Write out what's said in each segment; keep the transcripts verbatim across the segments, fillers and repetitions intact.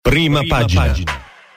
Prima, Prima pagina. pagina.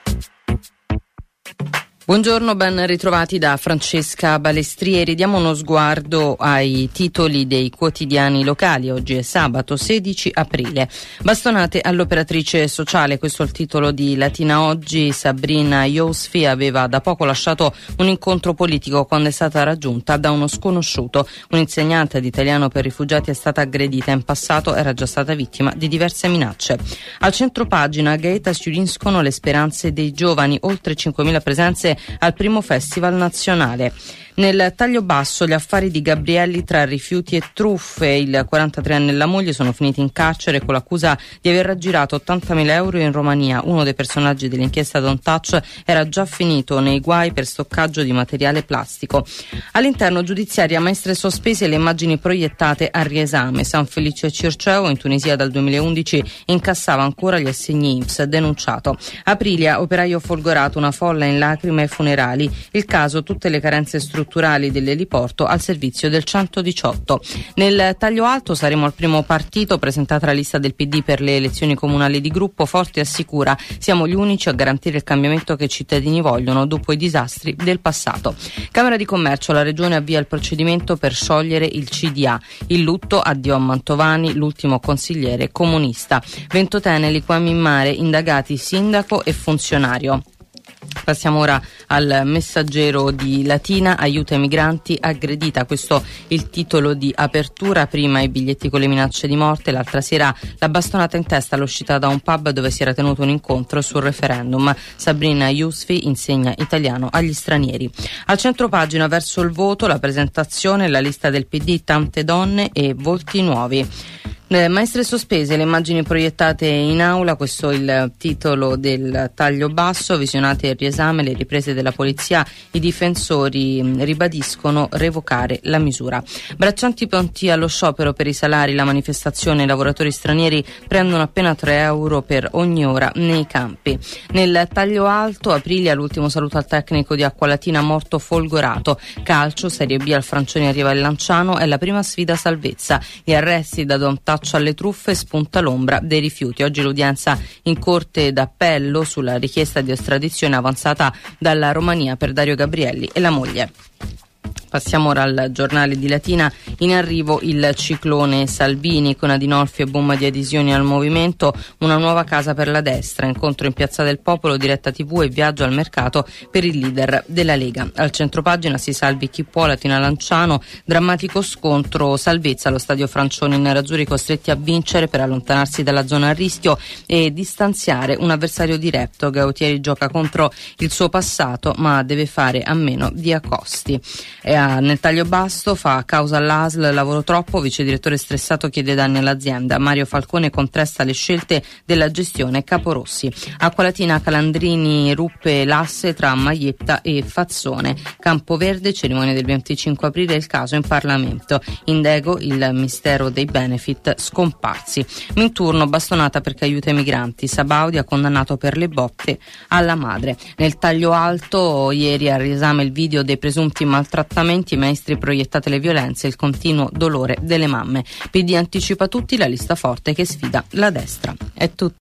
Buongiorno, ben ritrovati da Francesca Balestrieri. Diamo uno sguardo ai titoli dei quotidiani locali. Oggi è sabato sedici aprile. Bastonate all'operatrice sociale, questo è il titolo di Latina Oggi. Sabrina Iosfi aveva da poco lasciato un incontro politico quando è stata raggiunta da uno sconosciuto. Un'insegnante di italiano per rifugiati è stata aggredita, in passato era già stata vittima di diverse minacce. Al centro pagina, a Gaeta si uniscono le speranze dei giovani, oltre cinquemila presenze al primo festival nazionale. Nel taglio basso, gli affari di Gabrielli tra rifiuti e truffe. Il quarantatreenne e la moglie sono finiti in carcere con l'accusa di aver raggirato ottantamila euro in Romania. Uno dei personaggi dell'inchiesta Don't Touch era già finito nei guai per stoccaggio di materiale plastico. All'interno giudiziaria, maestre sospese, le immagini proiettate a riesame. San Felice Circeo, in Tunisia dal duemilaundici, incassava ancora gli assegni I N P S, denunciato. Aprilia, operaio folgorato, una folla in lacrime ai funerali. Il caso, tutte le carenze strutturali dell'eliporto al servizio del centodiciotto. Nel taglio alto, saremo al primo partito, presentata la lista del P D per le elezioni comunali di gruppo. Forte assicura: siamo gli unici a garantire il cambiamento che i cittadini vogliono dopo i disastri del passato. Camera di Commercio, la Regione avvia il procedimento per sciogliere il C D A. Il lutto, addio a Mantovani, l'ultimo consigliere comunista. Ventotene, liquami in mare, indagati sindaco e funzionario. Passiamo ora al Messaggero di Latina. Aiuta i migranti, aggredita, questo il titolo di apertura. Prima i biglietti con le minacce di morte, l'altra sera la bastonata in testa all'uscita da un pub dove si era tenuto un incontro sul referendum. Sabrina Iosfi insegna italiano agli stranieri. Al centro pagina, verso il voto, la presentazione, la lista del P D, tante donne e volti nuovi. Le maestre sospese, le immagini proiettate in aula, questo è il titolo del taglio basso. Visionate il riesame, le riprese della polizia, i difensori ribadiscono revocare la misura. Braccianti pronti allo sciopero per i salari, la manifestazione, i lavoratori stranieri prendono appena tre euro per ogni ora nei campi. Nel taglio alto, Aprilia, l'ultimo saluto al tecnico di Acqualatina morto folgorato. Calcio, Serie B, al Francioni arriva il Lanciano, è la prima sfida salvezza. Gli arresti da Don't Touch alle truffe, spunta l'ombra dei rifiuti. Oggi l'udienza in corte d'appello sulla richiesta di estradizione avanzata dalla Romania per Dario Gabrielli e la moglie. Passiamo ora al Giornale di Latina. In arrivo il ciclone Salvini, con Adinolfi e boom di adesioni al movimento. Una nuova casa per la destra, incontro in Piazza del Popolo, diretta tivù e viaggio al mercato per il leader della Lega. Al centropagina, si salvi chi può, Latina Lanciano, drammatico scontro, salvezza allo stadio Francioni, i nerazzurri costretti a vincere per allontanarsi dalla zona a rischio e distanziare un avversario diretto. Gautieri gioca contro il suo passato ma deve fare a meno di Accosti. E nel taglio basso, fa causa all'A S L, lavoro troppo, vice direttore stressato chiede danni all'azienda. Mario Falcone contesta le scelte della gestione Caporossi. Acqualatina, Calandrini ruppe l'asse tra Maietta e Fazzone. Campoverde, cerimonia del venticinque aprile, il caso in Parlamento. Indego, il mistero dei benefit scomparsi. Minturno, bastonata perché aiuta i migranti. Sabaudi ha condannato per le botte alla madre. Nel taglio alto, ieri al riesame il video dei presunti maltrattamenti, i maestri proiettate le violenze, il continuo dolore delle mamme. P D anticipa tutti, la lista forte che sfida la destra. È tutto.